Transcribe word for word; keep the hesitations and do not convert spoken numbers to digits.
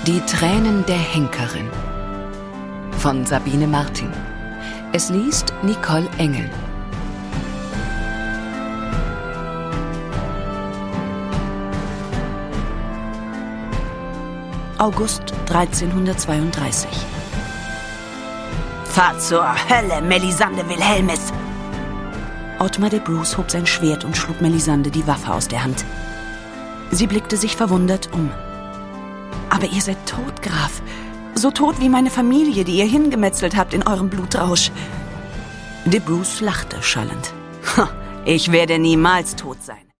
Die Tränen der Henkerin von Sabine Martin. Es liest Nicole Engel. August dreizehnhundertzweiunddreißig. Fahr zur Hölle, Melisande Wilhelmis! Ottmar de Bruce hob sein Schwert und schlug Melisande die Waffe aus der Hand. Sie blickte sich verwundert um. »Aber ihr seid tot, Graf. So tot wie meine Familie, die ihr hingemetzelt habt in eurem Blutrausch.« De Bruce lachte schallend. »Ich werde niemals tot sein.